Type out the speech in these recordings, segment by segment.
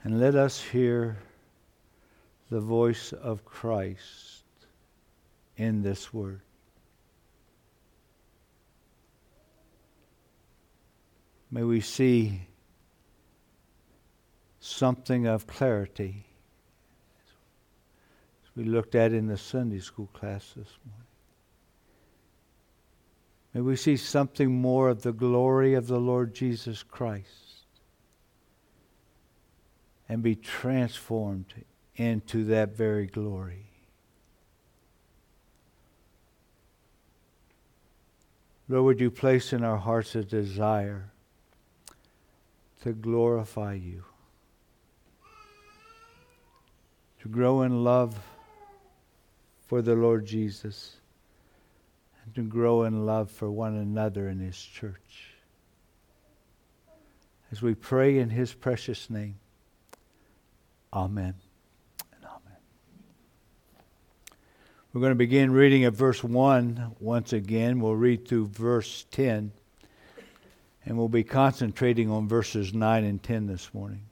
And let us hear the voice of Christ in this word. May we see something of clarity as we looked at in the Sunday school class this morning. May we see something more of the glory of the Lord Jesus Christ and be transformed into that very glory. Lord, would you place in our hearts a desire to glorify you, to grow in love for the Lord Jesus, and to grow in love for one another in His church. As we pray in His precious name, amen and amen. We're going to begin reading at verse 1 once again. We'll read through verse 10, and we'll be concentrating on verses 9 and 10 this morning.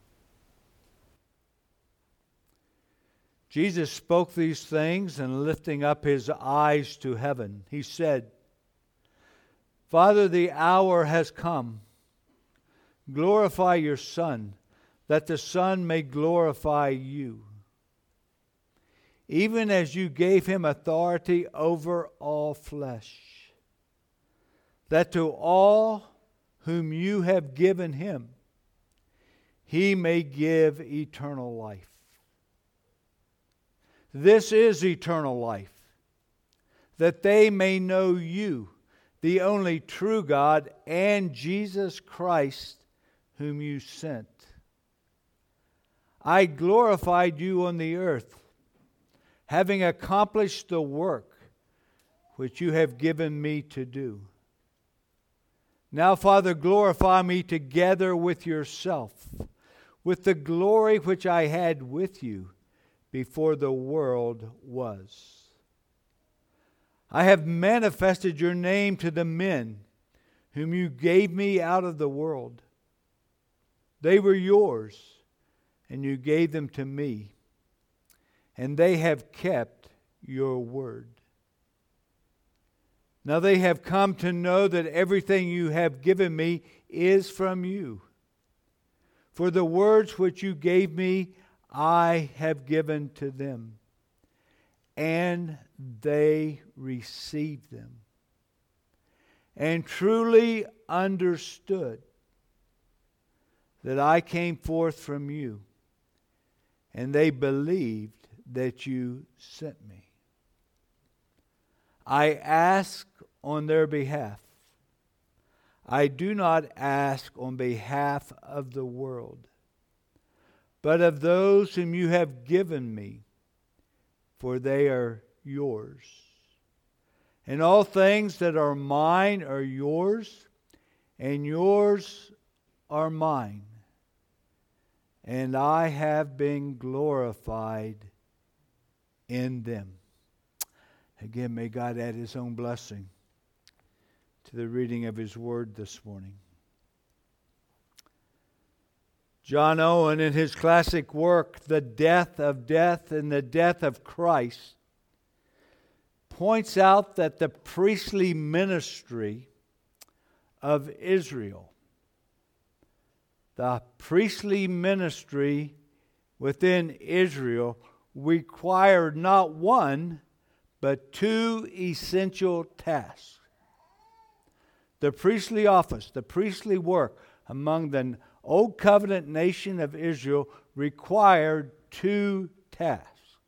Jesus spoke these things, and lifting up His eyes to heaven, He said, Father, the hour has come. Glorify your Son, that the Son may glorify you, even as you gave Him authority over all flesh, that to all whom you have given Him, He may give eternal life. This is eternal life, that they may know you, the only true God, and Jesus Christ, whom you sent. I glorified you on the earth, having accomplished the work which you have given me to do. Now, Father, glorify me together with yourself, with the glory which I had with you before the world was. I have manifested your name to the men whom you gave me out of the world. They were yours, and you gave them to me, and they have kept your word. Now they have come to know that everything you have given me is from you. For the words which you gave me, I have given to them, and they received them, and truly understood that I came forth from you, and they believed that you sent me. I ask on their behalf. I do not ask on behalf of the world, but of those whom you have given me, for they are yours. And all things that are mine are yours, and yours are mine. And I have been glorified in them. Again, may God add His own blessing to the reading of His Word this morning. John Owen, in his classic work, The Death of Death and the Death of Christ, points out that the priestly ministry of Israel, the priestly ministry within Israel, required not one, but two essential tasks. The priestly office, the priestly work among the Old Covenant nation of Israel required two tasks.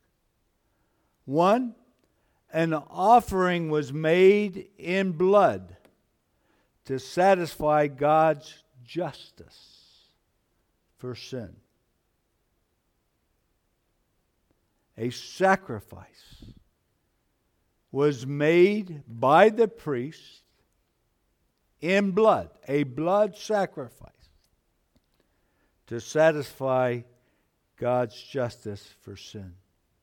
One, an offering was made in blood to satisfy God's justice for sin. A sacrifice was made by the priest in blood, a blood sacrifice, to satisfy God's justice for sin.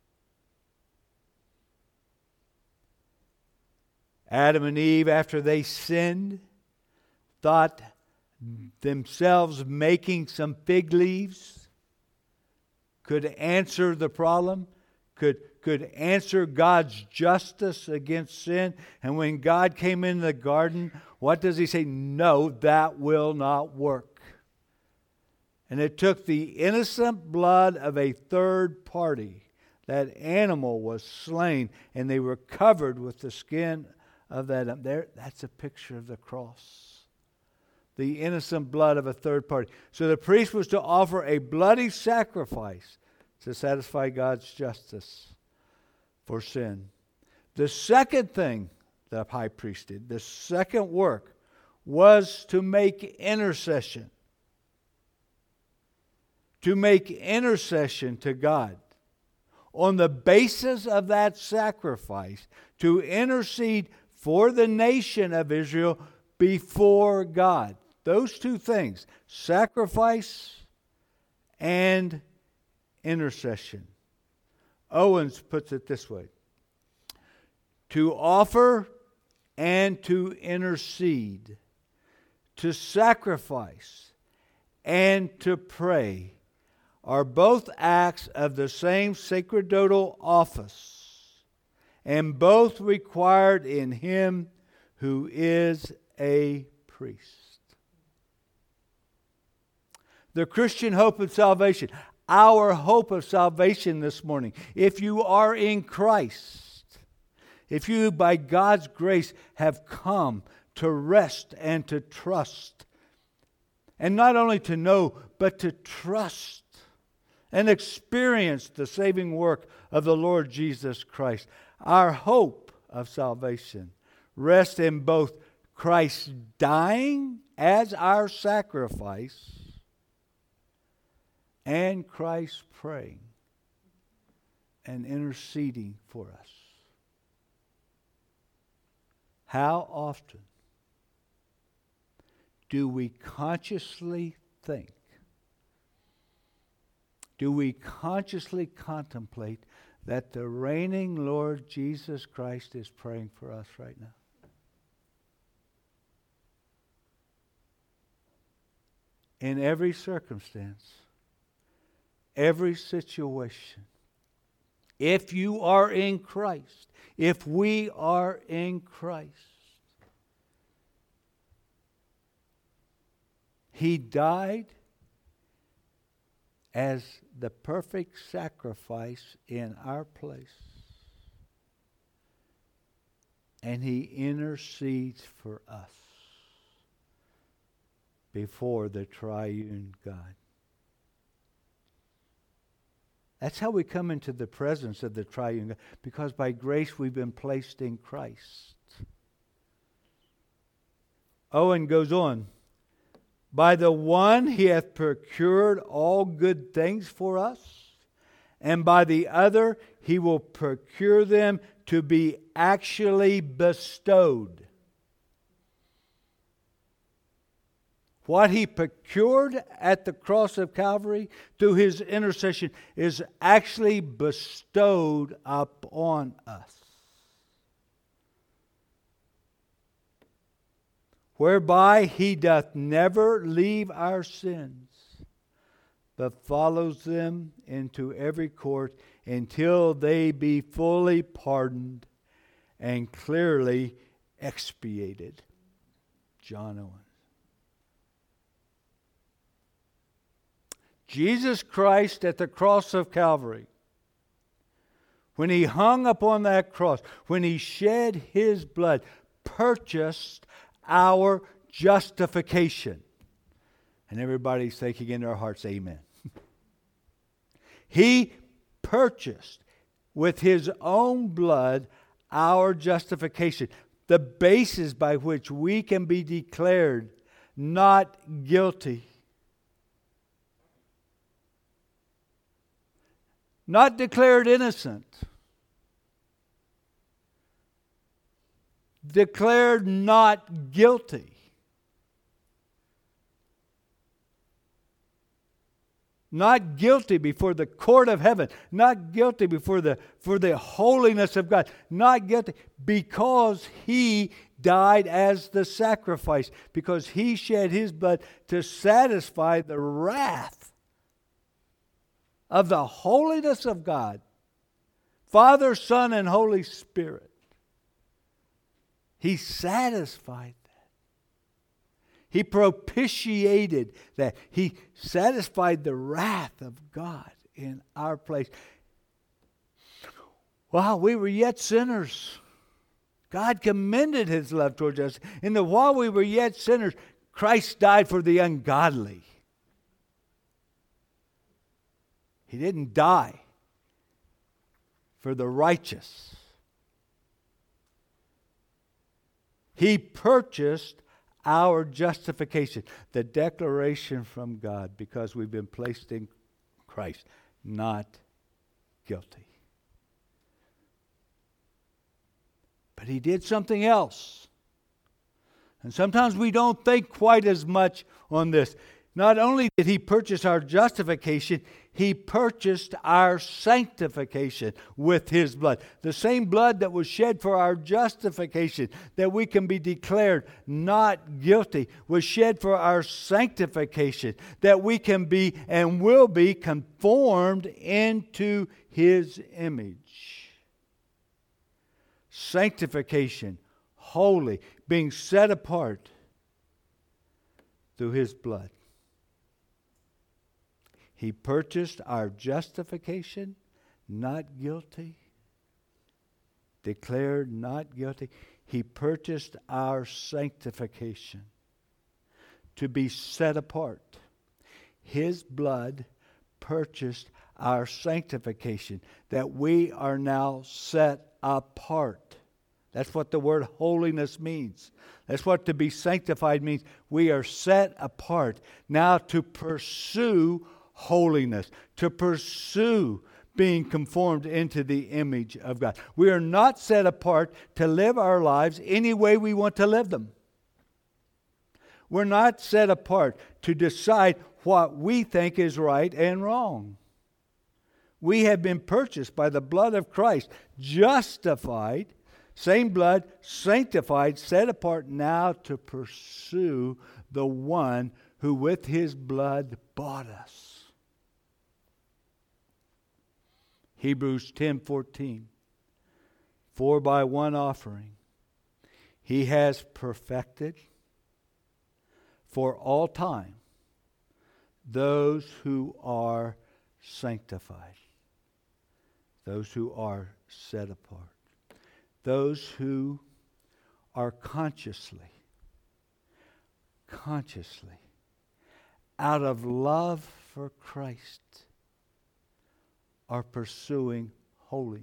Adam and Eve, after they sinned, thought themselves making some fig leaves could answer the problem, could answer God's justice against sin. And when God came into the garden, what does he say? No, that will not work. And it took the innocent blood of a third party. That animal was slain, and they were covered with the skin of that. That's a picture of the cross. The innocent blood of a third party. So the priest was to offer a bloody sacrifice to satisfy God's justice for sin. The second thing the high priest did, the second work, was to make intercession. To make intercession to God. On the basis of that sacrifice, to intercede for the nation of Israel before God. Those two things, sacrifice and intercession. Owens puts it this way: to offer and to intercede, to sacrifice and to pray, are both acts of the same sacerdotal office, and both required in him who is a priest. The Christian hope of salvation, our hope of salvation this morning, if you are in Christ, if you by God's grace have come to rest and to trust, and not only to know, but to trust and experience the saving work of the Lord Jesus Christ. Our hope of salvation rests in both Christ dying as our sacrifice and Christ praying and interceding for us. How often do we consciously think? Do we consciously contemplate that the reigning Lord Jesus Christ is praying for us right now? In every circumstance, every situation, if you are in Christ, if we are in Christ, He died as the perfect sacrifice in our place. And He intercedes for us before the triune God. That's how we come into the presence of the triune God, because by grace we've been placed in Christ. Owen goes on. By the one He hath procured all good things for us, and by the other He will procure them to be actually bestowed. What He procured at the cross of Calvary through His intercession is actually bestowed upon us. Whereby He doth never leave our sins, but follows them into every court until they be fully pardoned and clearly expiated. John Owen. Jesus Christ at the cross of Calvary, when He hung upon that cross, when He shed His blood, purchased our justification. And everybody's thinking in their hearts, amen. He purchased with His own blood our justification, the basis by which we can be declared not guilty. Not declared innocent. Declared not guilty. Not guilty before the court of heaven. Not guilty for the holiness of God. Not guilty because He died as the sacrifice. Because He shed His blood to satisfy the wrath of the holiness of God, Father, Son, and Holy Spirit. He satisfied that. He propitiated that. He satisfied the wrath of God in our place. While we were yet sinners, God commended His love towards us. While we were yet sinners, Christ died for the ungodly. He didn't die for the righteous. He purchased our justification, the declaration from God, because we've been placed in Christ, not guilty. But He did something else. And sometimes we don't think quite as much on this. Not only did He purchase our justification, He purchased our sanctification with His blood. The same blood that was shed for our justification, that we can be declared not guilty, was shed for our sanctification, that we can be and will be conformed into His image. Sanctification, holy, being set apart through His blood. He purchased our justification, not guilty, declared not guilty. He purchased our sanctification, to be set apart. His blood purchased our sanctification, that we are now set apart. That's what the word holiness means. That's what to be sanctified means. We are set apart now to pursue holiness, to pursue being conformed into the image of God. We are not set apart to live our lives any way we want to live them. We're not set apart to decide what we think is right and wrong. We have been purchased by the blood of Christ, justified, same blood, sanctified, set apart now to pursue the one who with His blood bought us. Hebrews 10:14. For by one offering He has perfected for all time those who are sanctified, those who are set apart, those who are consciously, out of love for Christ, are pursuing holiness.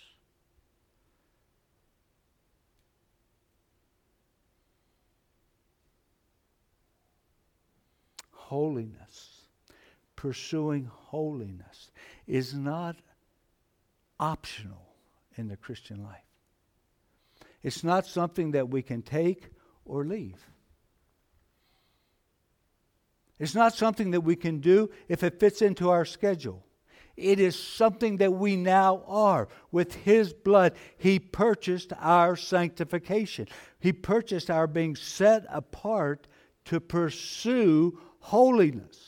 Holiness, pursuing holiness, is not optional in the Christian life. It's not something that we can take or leave. It's not something that we can do if it fits into our schedule. It is something that we now are. With His blood, He purchased our sanctification. He purchased our being set apart to pursue holiness,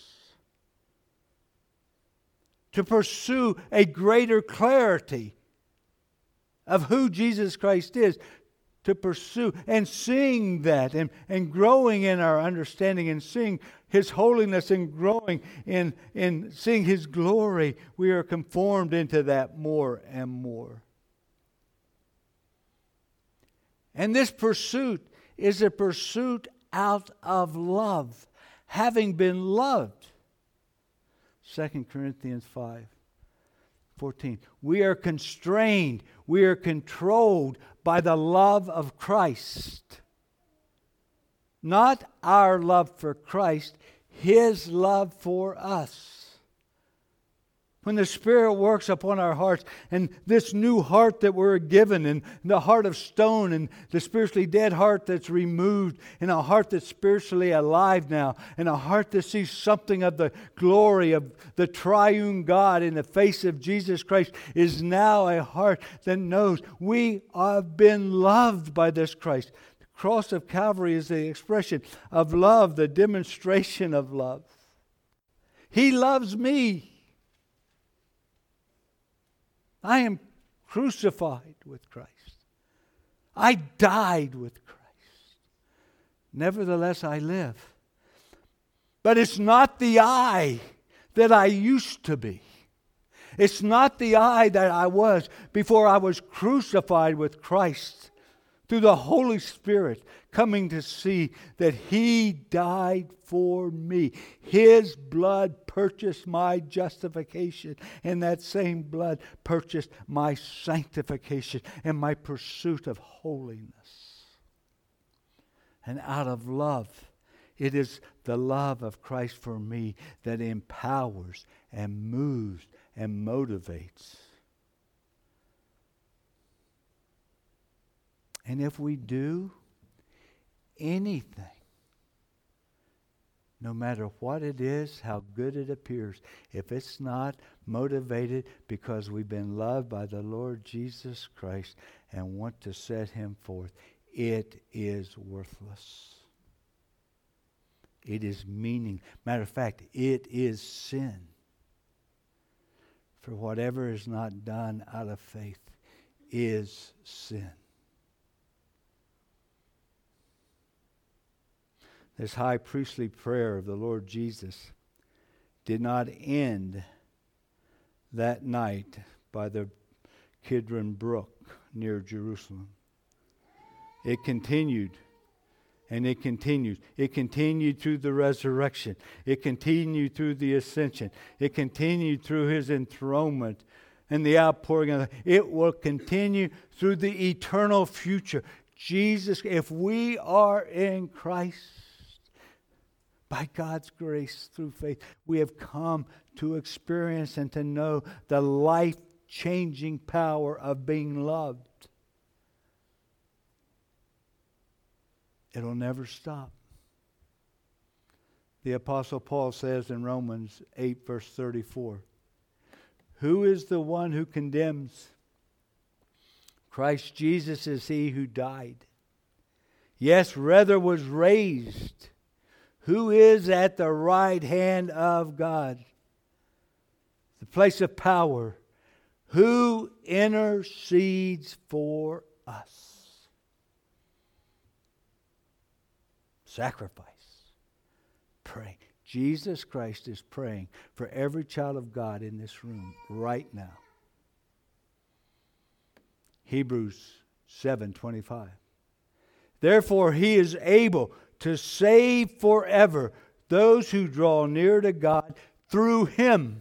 to pursue a greater clarity of who Jesus Christ is, to pursue and seeing that and growing in our understanding and seeing His holiness and growing in seeing His glory. We are conformed into that more and more. And this pursuit is a pursuit out of love, having been loved. 2 Corinthians 5:14. We are constrained, we are controlled by the love of Christ. Not our love for Christ, His love for us. When the Spirit works upon our hearts, and this new heart that we're given, and the heart of stone, and the spiritually dead heart that's removed, and a heart that's spiritually alive now, and a heart that sees something of the glory of the triune God in the face of Jesus Christ, is now a heart that knows we have been loved by this Christ. The cross of Calvary is the expression of love, the demonstration of love. He loves me. I am crucified with Christ. I died with Christ. Nevertheless, I live. But it's not the I that I used to be. It's not the I that I was before I was crucified with Christ through the Holy Spirit, coming to see that He died for me. His blood purchased my justification, and that same blood purchased my sanctification and my pursuit of holiness. And out of love, it is the love of Christ for me that empowers and moves and motivates. And if we do anything, no matter what it is, how good it appears, if it's not motivated because we've been loved by the Lord Jesus Christ and want to set Him forth, it is worthless. It is meaning. Matter of fact, it is sin. For whatever is not done out of faith is sin. This high priestly prayer of the Lord Jesus did not end that night by the Kidron Brook near Jerusalem. It continued, and it continues. It continued through the resurrection. It continued through the ascension. It continued through His enthronement and the outpouring of it will continue through the eternal future. Jesus, if we are in Christ, by God's grace through faith, we have come to experience and to know the life-changing power of being loved. It'll never stop. The Apostle Paul says in Romans 8, verse 34, who is the one who condemns? Christ Jesus is He who died. Yes, rather was raised. Who is at the right hand of God, the place of power, who intercedes for us. Sacrifice. Pray. Jesus Christ is praying for every child of God in this room right now. Hebrews 7:25. Therefore He is able to save forever those who draw near to God through Him,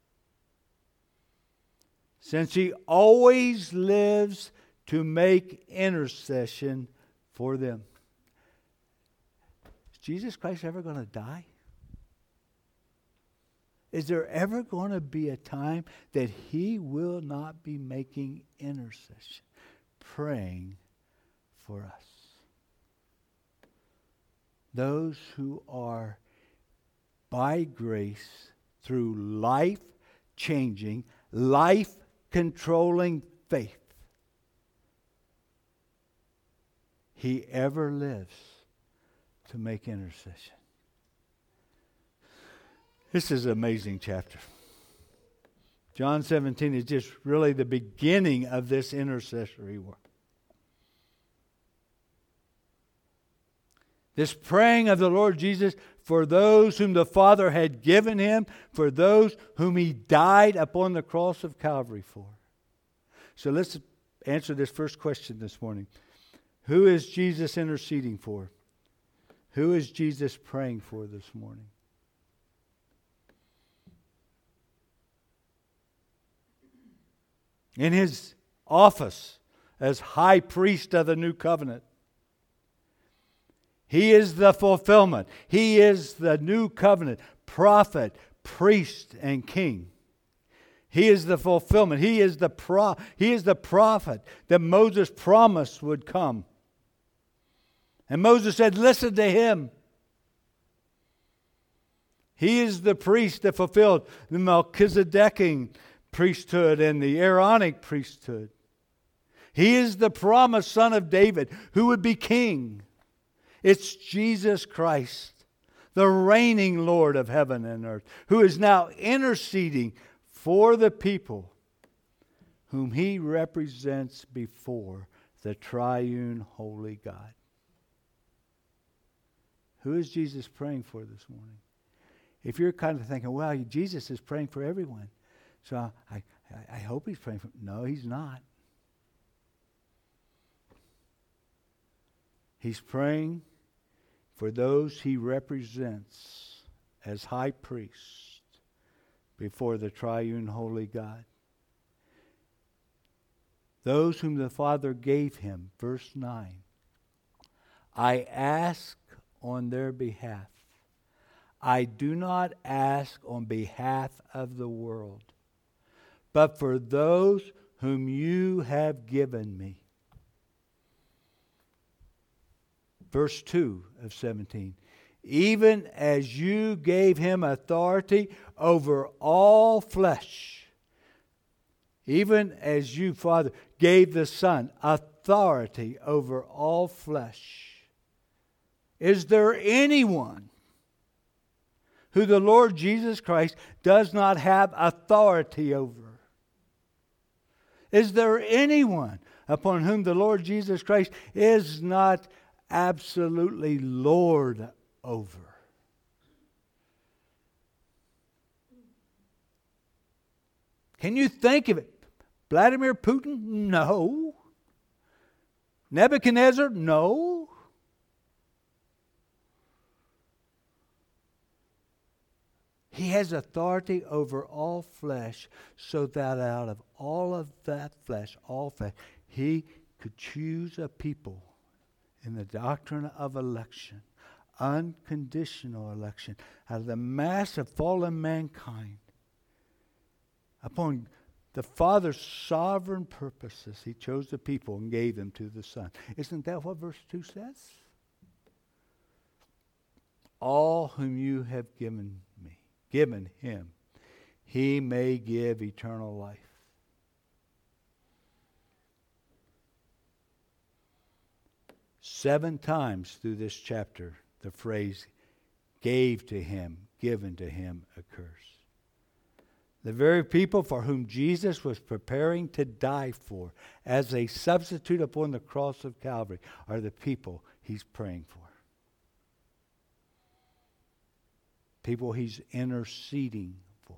since He always lives to make intercession for them. Is Jesus Christ ever going to die? Is there ever going to be a time that He will not be making intercession, praying for us? Those who are by grace through life-changing, life-controlling faith, He ever lives to make intercession. This is an amazing chapter. John 17 is just really the beginning of this intercessory work. This praying of the Lord Jesus for those whom the Father had given Him, for those whom He died upon the cross of Calvary for. So let's answer this first question this morning. Who is Jesus interceding for? Who is Jesus praying for this morning? In His office as high priest of the new covenant, He is the fulfillment. He is the new covenant, prophet, priest, and king. He is the fulfillment. He is the prophet that Moses promised would come. And Moses said, listen to him. He is the priest that fulfilled the Melchizedekian priesthood and the Aaronic priesthood. He is the promised son of David who would be king. It's Jesus Christ, the reigning Lord of heaven and earth, who is now interceding for the people whom he represents before the triune holy God. Who is Jesus praying for this morning? If you're kind of thinking, well, Jesus is praying for everyone, so I hope he's praying for... No, he's not. He's praying for those he represents as high priest before the triune holy God. Those whom the Father gave him, verse 9. I ask on their behalf. I do not ask on behalf of the world, but for those whom you have given me. Verse 2 of 17. Even as you gave him authority over all flesh, even as you, Father, gave the Son authority over all flesh. Is there anyone who the Lord Jesus Christ does not have authority over? Is there anyone upon whom the Lord Jesus Christ is not absolutely Lord over? Can you think of it? Vladimir Putin? No. Nebuchadnezzar? No. He has authority over all flesh, so that out of all of that flesh, all flesh, he could choose a people in the doctrine of election, unconditional election, out of the mass of fallen mankind. Upon the Father's sovereign purposes, he chose the people and gave them to the Son. Isn't that what verse 2 says? All whom you have given me, given him, he may give eternal life. Seven times through this chapter, the phrase gave to him, given to him occurs. The very people for whom Jesus was preparing to die for as a substitute upon the cross of Calvary are the people he's praying for. People he's interceding for.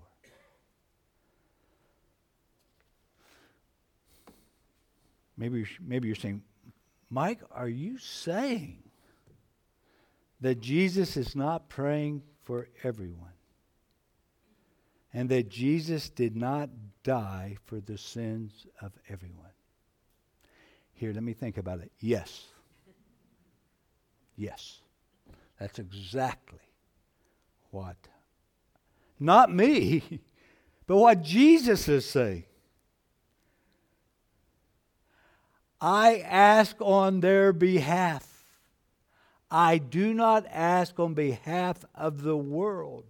Maybe you're saying, Mike, are you saying that Jesus is not praying for everyone? And that Jesus did not die for the sins of everyone? Here, let me think about it. Yes. Yes. That's exactly what, not me, but what Jesus is saying. I ask on their behalf. I do not ask on behalf of the world,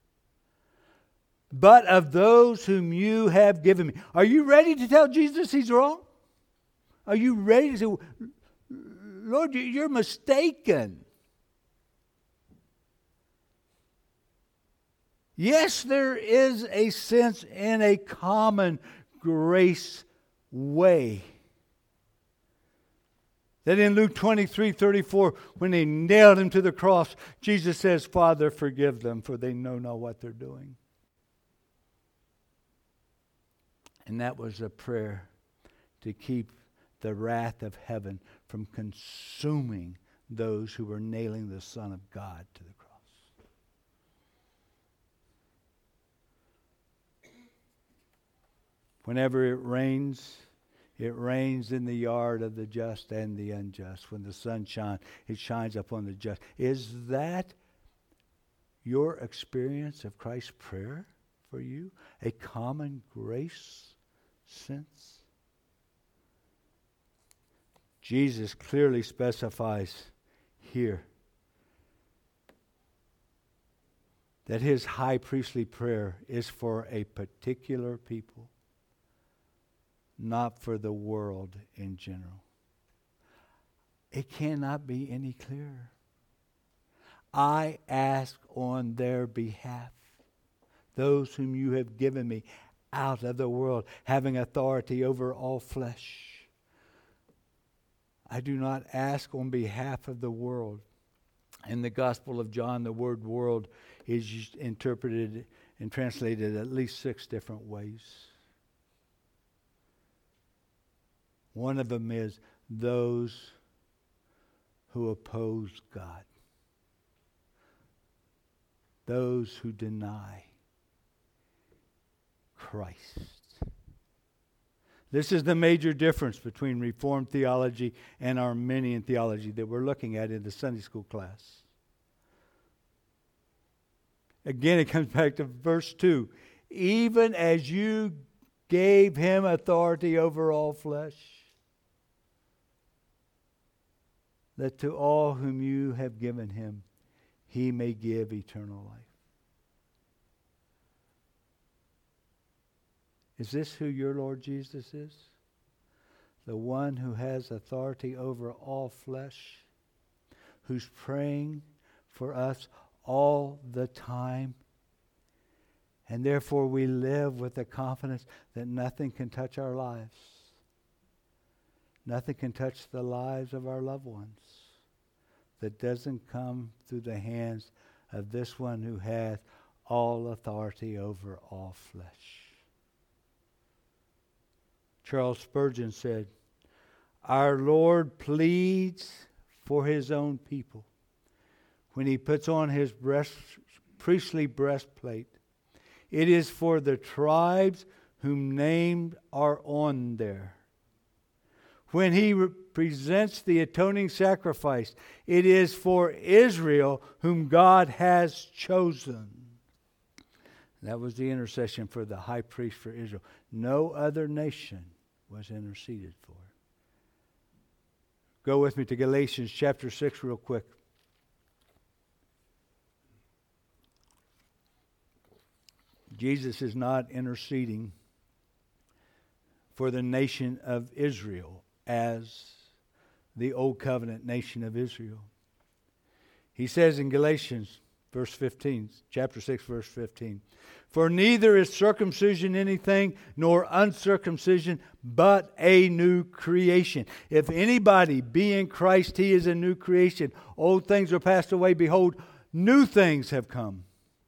but of those whom you have given me. Are you ready to tell Jesus he's wrong? Are you ready to say, Lord, you're mistaken? Yes, there is a sense in a common grace way. That in Luke 23:34, when they nailed him to the cross, Jesus says, Father, forgive them, for they know not what they're doing. And that was a prayer to keep the wrath of heaven from consuming those who were nailing the Son of God to the cross. Whenever it rains in the yard of the just and the unjust. When the sun shines, it shines upon the just. Is that your experience of Christ's prayer for you? A common grace sense? Jesus clearly specifies here that his high priestly prayer is for a particular people, not for the world in general. It cannot be any clearer. I ask on their behalf, those whom you have given me, out of the world, having authority over all flesh. I do not ask on behalf of the world. In the Gospel of John, the word world is interpreted and translated at least 6 different ways. One of them is those who oppose God. Those who deny Christ. This is the major difference between Reformed theology and Arminian theology that we're looking at in the Sunday school class. Again, it comes back to verse 2. Even as you gave him authority over all flesh, that to all whom you have given him, he may give eternal life. Is this who your Lord Jesus is? The one who has authority over all flesh, who's praying for us all the time. And therefore we live with the confidence that nothing can touch our lives. Nothing can touch the lives of our loved ones that doesn't come through the hands of this one who hath all authority over all flesh. Charles Spurgeon said, "Our Lord pleads for his own people when he puts on his priestly breastplate. It is for the tribes whom named are on there. When he presents the atoning sacrifice, it is for Israel whom God has chosen." That was the intercession for the high priest for Israel. No other nation was interceded for. Go with me to Galatians chapter 6 real quick. Jesus is not interceding for the nation of Israel as the old covenant nation of Israel. He says in Galatians verse 15, chapter 6, verse 15, "For neither is circumcision anything, nor uncircumcision, but a new creation. If anybody be in Christ, he is a new creation. Old things are passed away. Behold, new things have come.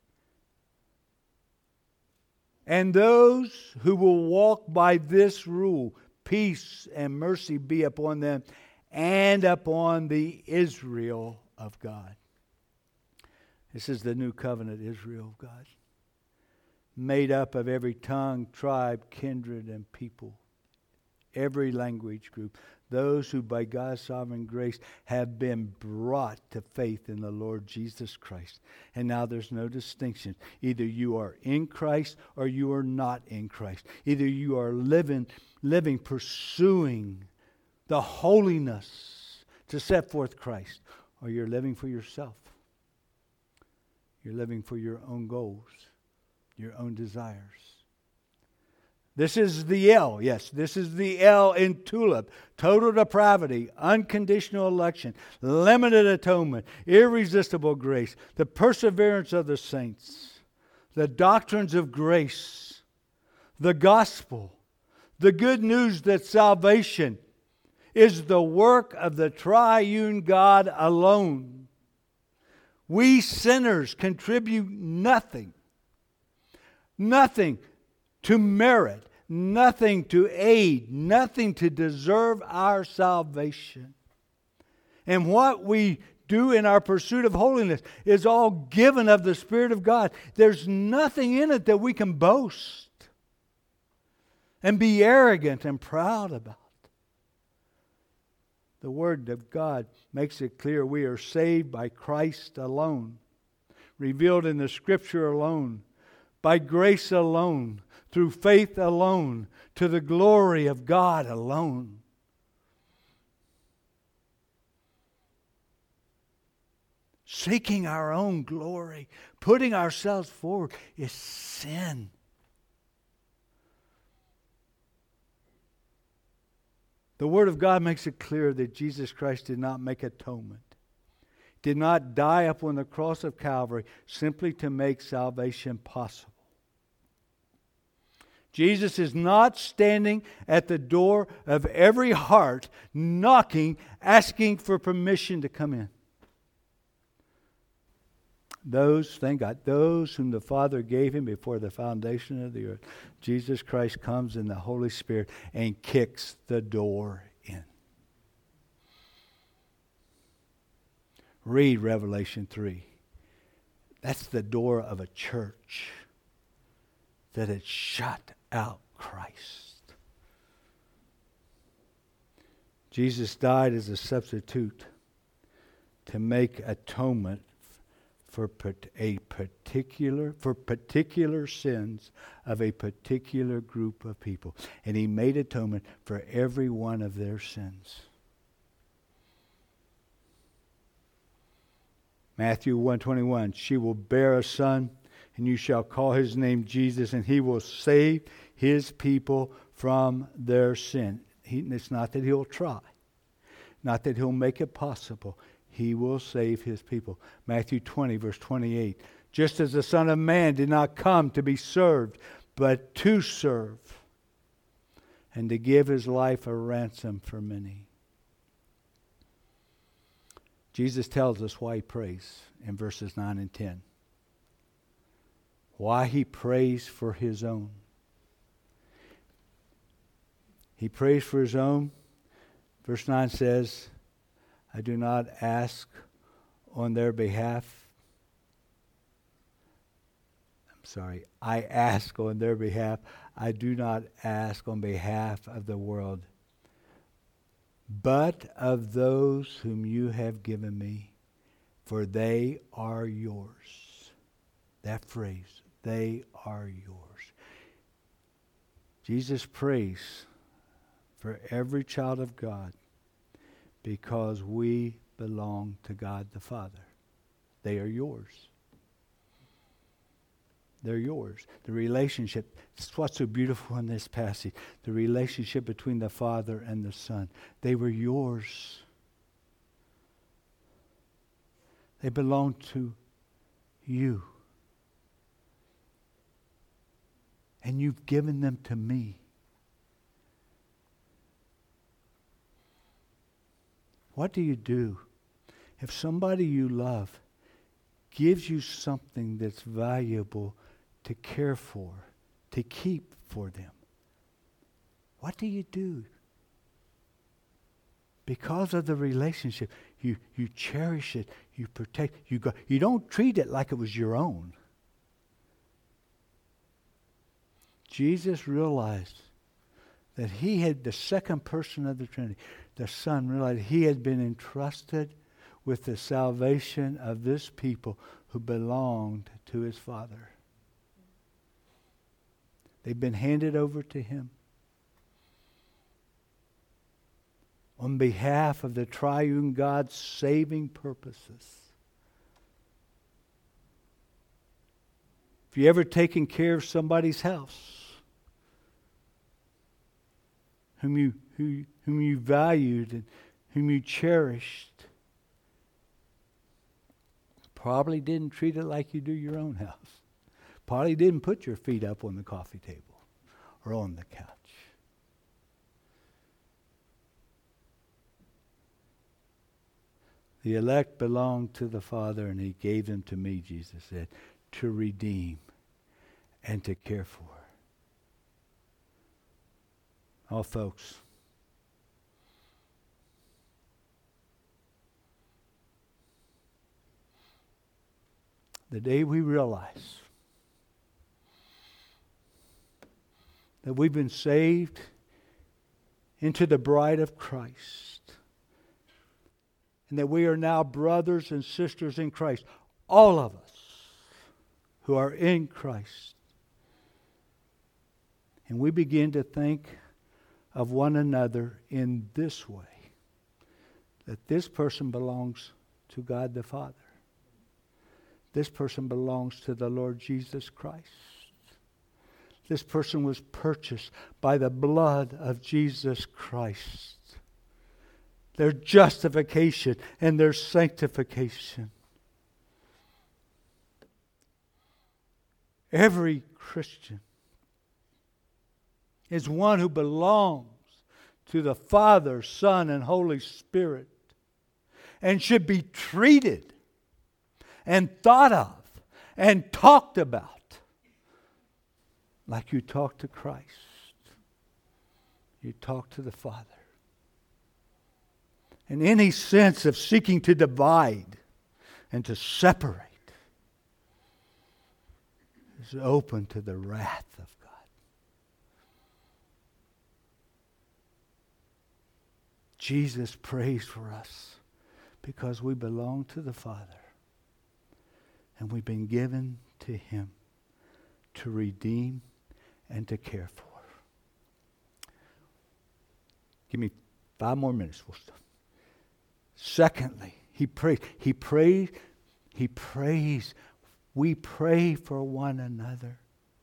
And those who will walk by this rule, peace and mercy be upon them and upon the Israel of God." This is the new covenant Israel of God, made up of every tongue, tribe, kindred, and people, every language group, those who by God's sovereign grace have been brought to faith in the Lord Jesus Christ. And now there's no distinction. Either you are in Christ or you are not in Christ. Either you are living, pursuing the holiness to set forth Christ, or you're living for yourself. You're living for your own goals, your own desires. This is the L. Yes, this is the L in TULIP. Total depravity, unconditional election, limited atonement, irresistible grace, the perseverance of the saints, the doctrines of grace, the gospel, the good news that salvation is the work of the triune God alone. We sinners contribute nothing. Nothing to merit, nothing to aid, nothing to deserve our salvation. And what we do in our pursuit of holiness is all given of the Spirit of God. There's nothing in it that we can boast and be arrogant and proud about. The Word of God makes it clear we are saved by Christ alone, revealed in the Scripture alone, by grace alone, through faith alone, to the glory of God alone. Seeking our own glory, putting ourselves forward, is sin. The Word of God makes it clear that Jesus Christ did not make atonement, did not die upon the cross of Calvary simply to make salvation possible. Jesus is not standing at the door of every heart, knocking, asking for permission to come in. Thank God, those whom the Father gave him before the foundation of the earth, Jesus Christ comes in the Holy Spirit and kicks the door in. Read Revelation 3. That's the door of a church that had shut out Christ. Jesus died as a substitute to make atonement for particular sins of a particular group of people. And he made atonement for every one of their sins. Matthew 1:21, she will bear a son, and you shall call his name Jesus, and he will save his people from their sin. It's not that he'll try, not that he'll make it possible. He will save his people. Matthew 20, verse 28. Just as the Son of Man did not come to be served, but to serve, and to give his life a ransom for many. Jesus tells us why he prays in verses 9 and 10. Why he prays for his own. He prays for his own. Verse 9 says, I do not ask on their behalf. I ask on their behalf. I do not ask on behalf of the world, but of those whom you have given me, for they are yours. That phrase, they are yours. Jesus prays for every child of God because we belong to God the Father. They are yours. They're yours. The relationship, this is what's so beautiful in this passage. The relationship between the Father and the Son. They were yours. They belong to you. And you've given them to me. What do you do if somebody you love gives you something that's valuable to care for, to keep for them? What do you do? Because of the relationship, you cherish it, you protect, you don't treat it like it was your own. Jesus realized that he had the second person of the Trinity. The Son realized he had been entrusted with the salvation of this people who belonged to his Father. They've been handed over to him on behalf of the triune God's saving purposes. If you ever taken care of somebody's house, whom you valued and whom you cherished, probably didn't treat it like you do your own house. Probably didn't put your feet up on the coffee table or on the couch. The elect belonged to the Father, and he gave them to me, Jesus said, to redeem and to care for. Oh, folks, the day we realize that we've been saved into the bride of Christ, and that we are now brothers and sisters in Christ, all of us who are in Christ, and we begin to think of one another in this way, that this person belongs to God the Father. This person belongs to the Lord Jesus Christ. This person was purchased by the blood of Jesus Christ. Their justification and their sanctification. Every Christian is one who belongs to the Father, Son, and Holy Spirit, and should be treated and thought of and talked about like you talk to Christ. You talk to the Father. And any sense of seeking to divide and to separate is open to the wrath of God. Jesus prays for us because we belong to the Father and we've been given to Him to redeem and to care for. Give me 5 more minutes. We'll stop. Secondly, he prays. We pray for one another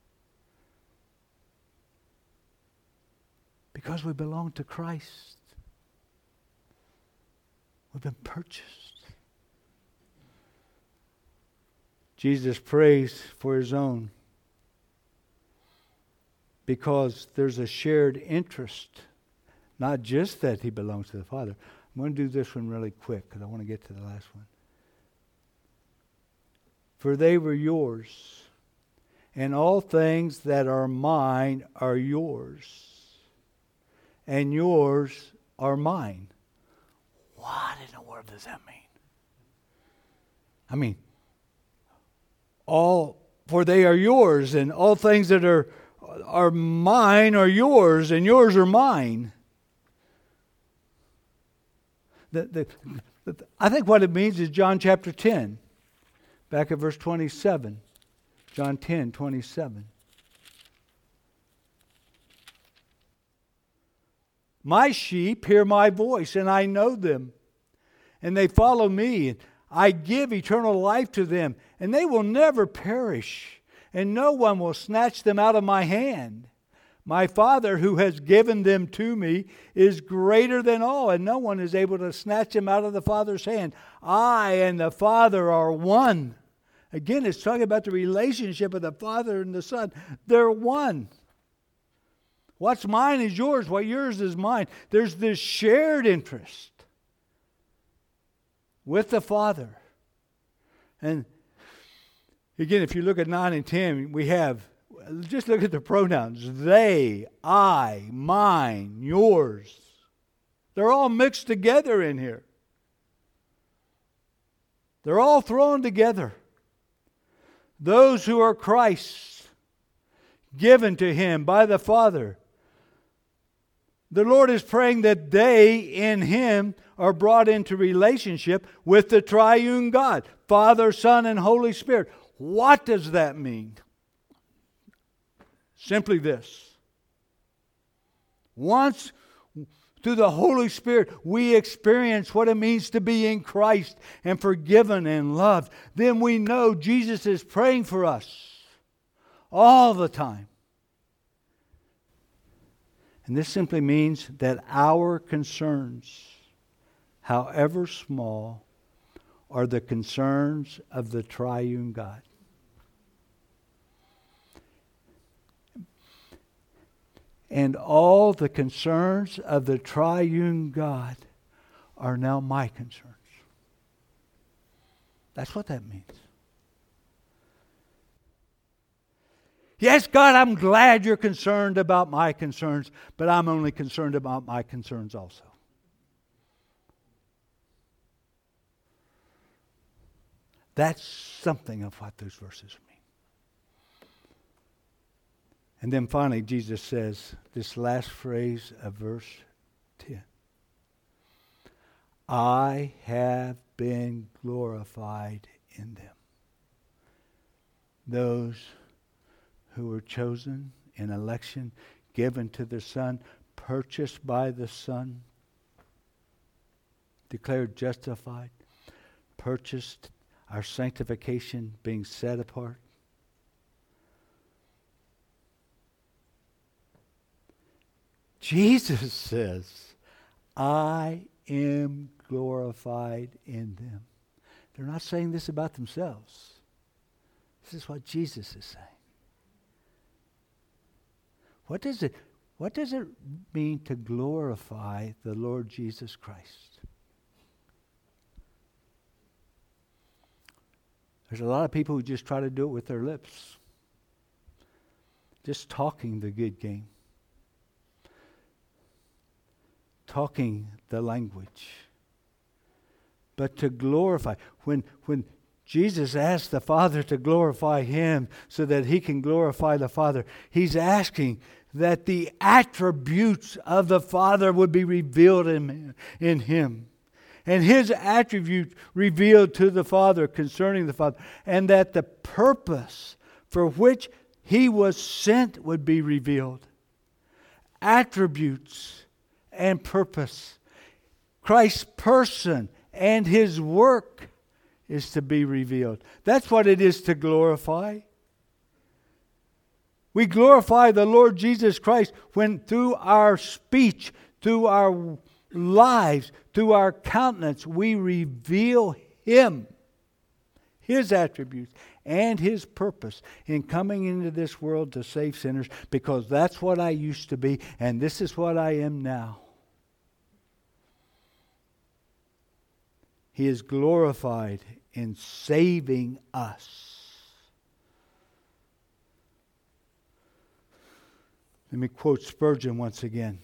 because we belong to Christ. We've been purchased. Jesus prays for His own because there's a shared interest. Not just that He belongs to the Father. I'm going to do this one really quick because I want to get to the last one. For they were yours, and all things that are mine are yours, and yours are mine. What in the world does that mean? I mean, for they are yours, and all things that are mine are yours, and yours are mine. I think what it means is John chapter 10, back at verse 27. John 10, 27. My sheep hear my voice, and I know them, and they follow me. I give eternal life to them, and they will never perish, and no one will snatch them out of my hand. My Father, who has given them to me, is greater than all, and no one is able to snatch them out of the Father's hand. I and the Father are one. Again, it's talking about the relationship of the Father and the Son. They're one. What's mine is yours. What yours is mine. There's this shared interest with the Father. And again, if you look at 9 and 10, we have, just look at the pronouns. They, I, mine, yours. They're all mixed together in here. They're all thrown together. Those who are Christ's, given to Him by the Father. The Lord is praying that they in Him are brought into relationship with the triune God, Father, Son, and Holy Spirit. What does that mean? Simply this. Once through the Holy Spirit we experience what it means to be in Christ and forgiven and loved, then we know Jesus is praying for us all the time. And this simply means that our concerns, however small, are the concerns of the triune God. And all the concerns of the triune God are now my concerns. That's what that means. Yes, God, I'm glad you're concerned about my concerns, but I'm only concerned about my concerns also. That's something of what those verses mean. And then finally, Jesus says this last phrase of verse 10. I have been glorified in them. Those who were chosen in election, given to the Son, purchased by the Son, declared justified, purchased, our sanctification being set apart. Jesus says, I am glorified in them. They're not saying this about themselves. This is what Jesus is saying. What does it What does it mean to glorify the Lord Jesus Christ? There's a lot of people who just try to do it with their lips. Just talking the good game. Talking the language. But to glorify, when Jesus asked the Father to glorify Him so that He can glorify the Father, He's asking that the attributes of the Father would be revealed in Him. And His attributes revealed to the Father concerning the Father. And that the purpose for which He was sent would be revealed. Attributes and purpose. Christ's person and His work is to be revealed. That's what it is to glorify. We glorify the Lord Jesus Christ when through our speech, through our lives, through our countenance, we reveal Him, His attributes, and His purpose in coming into this world to save sinners, because that's what I used to be, and this is what I am now. He is glorified in saving us. Let me quote Spurgeon once again.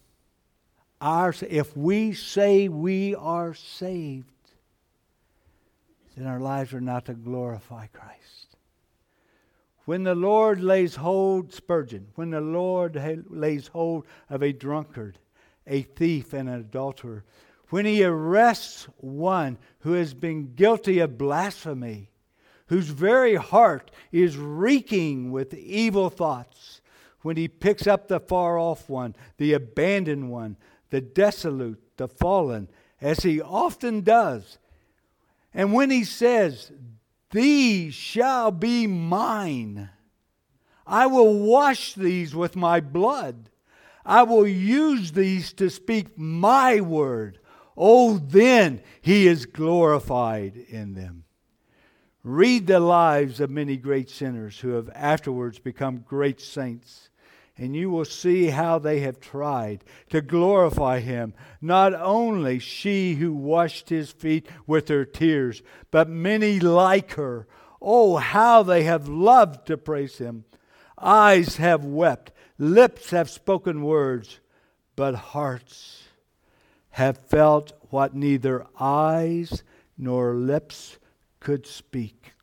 If we say we are saved, then our lives are not to glorify Christ. When the Lord lays hold, Spurgeon, when the Lord lays hold of a drunkard, a thief, and an adulterer, when He arrests one who has been guilty of blasphemy, whose very heart is reeking with evil thoughts, when He picks up the far off one, the abandoned one, the desolate, the fallen, as He often does, and when He says, "These shall be mine. I will wash these with my blood. I will use these to speak my word." Oh, then He is glorified in them. Read the lives of many great sinners who have afterwards become great saints, and you will see how they have tried to glorify Him. Not only she who washed His feet with her tears, but many like her. Oh, how they have loved to praise Him. Eyes have wept, lips have spoken words, but hearts have felt what neither eyes nor lips could speak.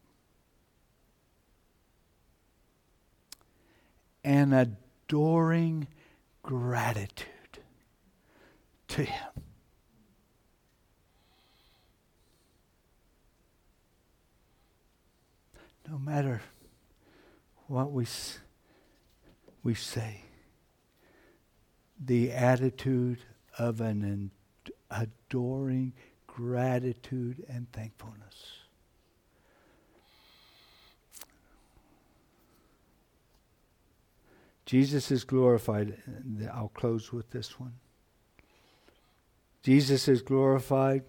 An adoring gratitude to Him. No matter what we say, the attitude of an adoring gratitude and thankfulness. Jesus is glorified. I'll close with this one. Jesus is glorified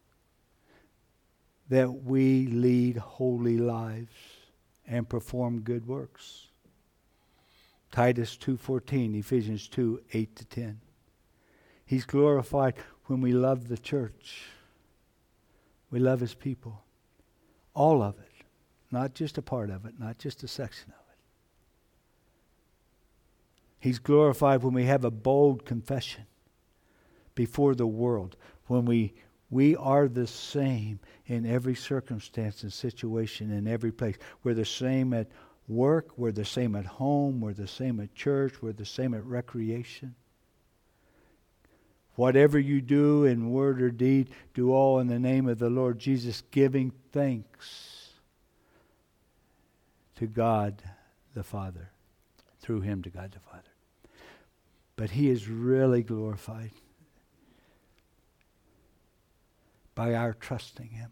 that we lead holy lives and perform good works. Titus 2:14, Ephesians 2:8-10. He's glorified when we love the church. We love His people. All of it. Not just a part of it, not just a section of it. He's glorified when we have a bold confession before the world. When we are the same in every circumstance and situation, in every place. We're the same at work, we're the same at home, we're the same at church, we're the same at recreation. Whatever you do in word or deed, do all in the name of the Lord Jesus, giving thanks to God the Father, through Him to God the Father. But He is really glorified by our trusting Him.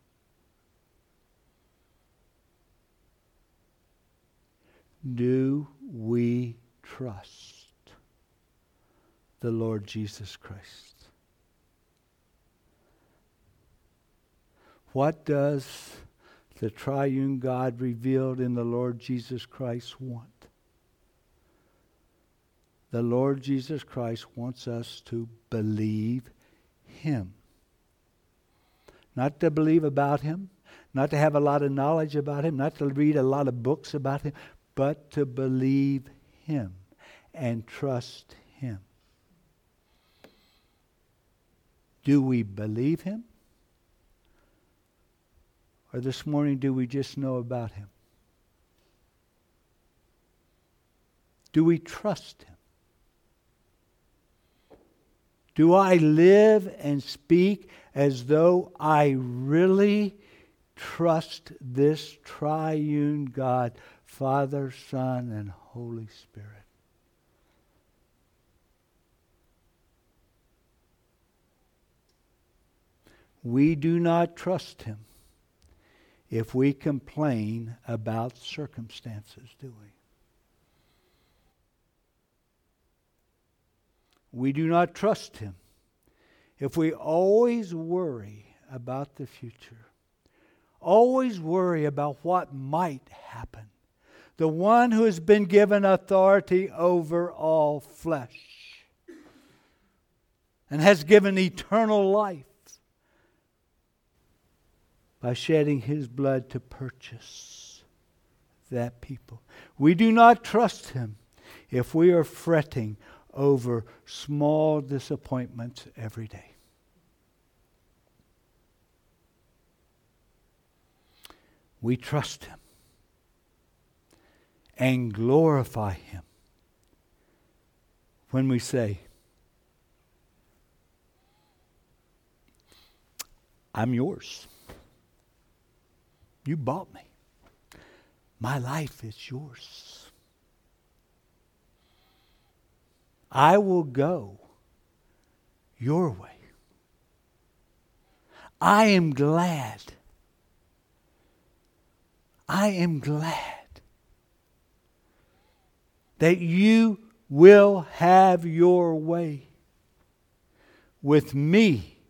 Do we trust the Lord Jesus Christ? What does the triune God revealed in the Lord Jesus Christ want? the Lord Jesus Christ wants us to believe Him. Not to believe about Him, not to have a lot of knowledge about Him, not to read a lot of books about Him, but to believe Him and trust Him. Do we believe Him? Or this morning, do we just know about Him? Do we trust Him? Do I live and speak as though I really trust this triune God, Father, Son, and Holy Spirit? We do not trust Him if we complain about circumstances, do we? We do not trust Him if we always worry about the future, always worry about what might happen. The one who has been given authority over all flesh and has given eternal life by shedding His blood to purchase that people. We do not trust Him if we are fretting over small disappointments every day. We trust Him and glorify Him when we say, I'm yours. You bought me. My life is yours. I will go your way. I am glad. I am glad that you will have your way with me.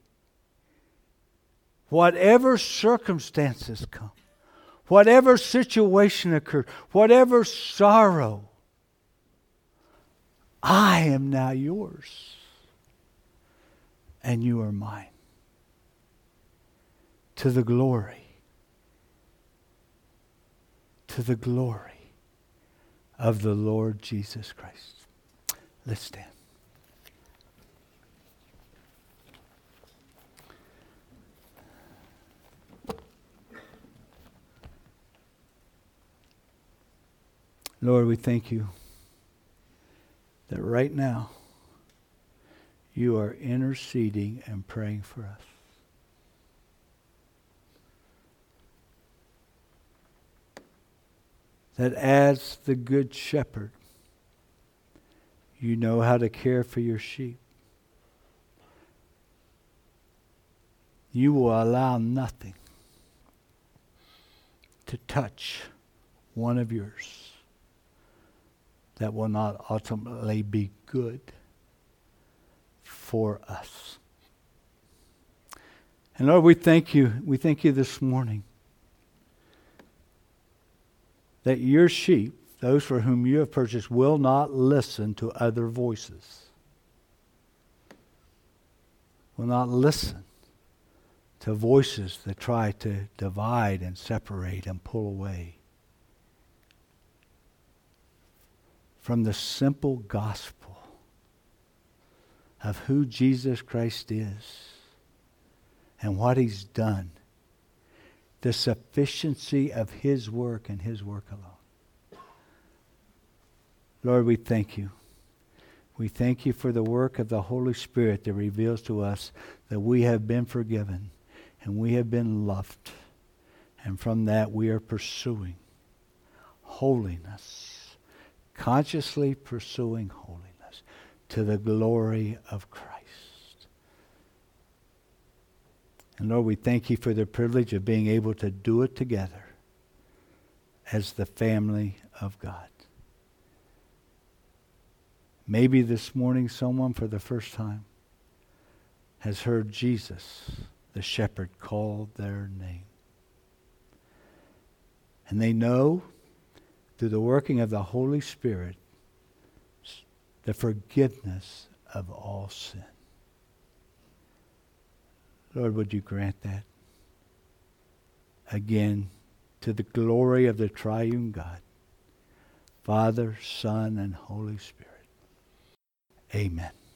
Whatever circumstances come, whatever situation occurs, whatever sorrow, I am now yours, and you are mine. To the glory of the Lord Jesus Christ. Let's stand. Lord, we thank you that right now you are interceding and praying for us. That as the good shepherd, you know how to care for your sheep. You will allow nothing to touch one of yours that will not ultimately be good for us. And Lord, we thank you. We thank you this morning that your sheep, those for whom you have purchased, will not listen to other voices. Will not listen to voices that try to divide and separate and pull away from the simple gospel of who Jesus Christ is and what He's done. The sufficiency of His work and His work alone. Lord, we thank you. We thank you for the work of the Holy Spirit that reveals to us that we have been forgiven and we have been loved. And from that we are pursuing holiness. Consciously pursuing holiness to the glory of Christ. And Lord, we thank you for the privilege of being able to do it together as the family of God. Maybe this morning someone for the first time has heard Jesus, the shepherd, call their name. And they know through the working of the Holy Spirit the forgiveness of all sin. Lord, would you grant that? Again, to the glory of the triune God, Father, Son, and Holy Spirit. Amen.